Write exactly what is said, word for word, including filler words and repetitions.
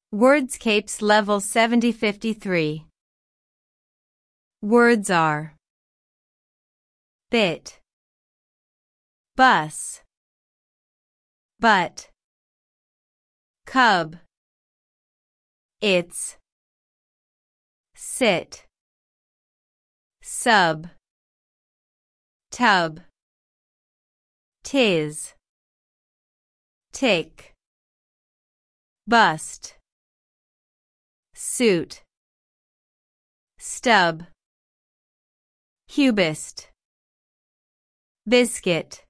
Wordscapes Level seventy fifty-three. Words are bit, bus, but, cub, it's, sit, sub, tub, tis, tick, bust, suit, stub, cubist, biscuit.